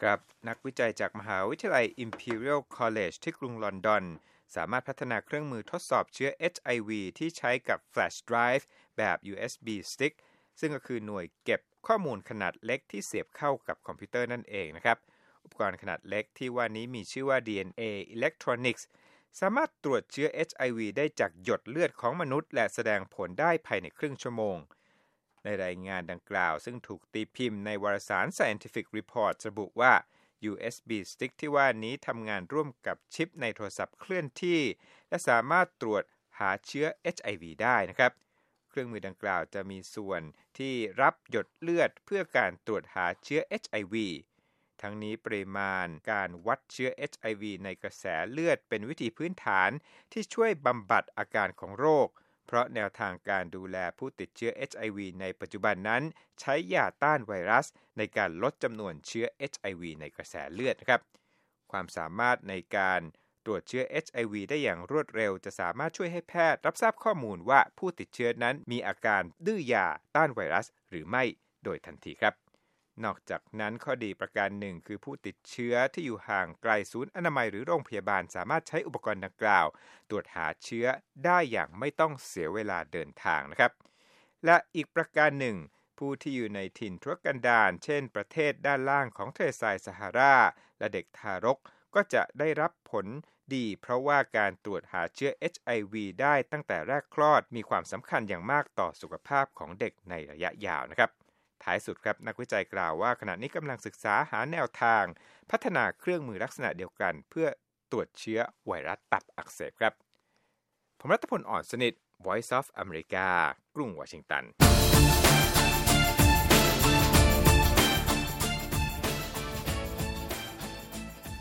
ครับนักวิจัยจากมหาวิทยาลัย Imperial College ที่กรุงลอนดอนสามารถพัฒนาเครื่องมือทดสอบเชื้อ HIV ที่ใช้กับ Flash Drive แบบ USB Stick ซึ่งก็คือหน่วยเก็บข้อมูลขนาดเล็กที่เสียบเข้ากับคอมพิวเตอร์นั่นเองนะครับอุปกรณ์ขนาดเล็กที่ว่านี้มีชื่อว่า DNA Electronics สามารถตรวจเชื้อ HIV ได้จากหยดเลือดของมนุษย์และแสดงผลได้ภายในครึ่งชั่วโมงในรายงานดังกล่าวซึ่งถูกตีพิมพ์ในวารสาร Scientific Report ระบุว่า USB Stick ที่ว่านี้ทำงานร่วมกับชิปในโทรศัพท์เคลื่อนที่และสามารถตรวจหาเชื้อ HIV ได้นะครับเครื่องมือดังกล่าวจะมีส่วนที่รับหยดเลือดเพื่อการตรวจหาเชื้อ HIV ทั้งนี้ปริมาณการวัดเชื้อ HIV ในกระแสเลือดเป็นวิธีพื้นฐานที่ช่วยบำบัดอาการของโรคเพราะแนวทางการดูแลผู้ติดเชื้อ HIV ในปัจจุบันนั้นใช้ยาต้านไวรัสในการลดจำนวนเชื้อ HIV ในกระแสเลือดนะครับความสามารถในการตรวจเชื้อ HIV ได้อย่างรวดเร็วจะสามารถช่วยให้แพทย์รับทราบข้อมูลว่าผู้ติดเชื้อนั้นมีอาการดื้อยาต้านไวรัสหรือไม่โดยทันทีครับนอกจากนั้นข้อดีประการหนึ่งคือผู้ติดเชื้อที่อยู่ห่างไกลศูนย์อนามัยหรือโรงพยาบาลสามารถใช้อุปกรณ์ดังกล่าวตรวจหาเชื้อได้อย่างไม่ต้องเสียเวลาเดินทางนะครับและอีกประการหนึ่งผู้ที่อยู่ในถิ่นทุรกันดารเช่นประเทศด้านล่างของทะเลทรายซาฮาราและเด็กทารกก็จะได้รับผลดีเพราะว่าการตรวจหาเชื้อ HIV ได้ตั้งแต่แรกคลอดมีความสำคัญอย่างมากต่อสุขภาพของเด็กในระยะยาวนะครับท้ายสุดครับนักวิจัยกล่าวว่าขณะนี้กำลังศึกษาหาแนวทางพัฒนาเครื่องมือลักษณะเดียวกันเพื่อตรวจเชื้อไวรัสตับอักเสบครับผมรัตพล อ่อนสนิท Voice of America กรุงวอชิงตัน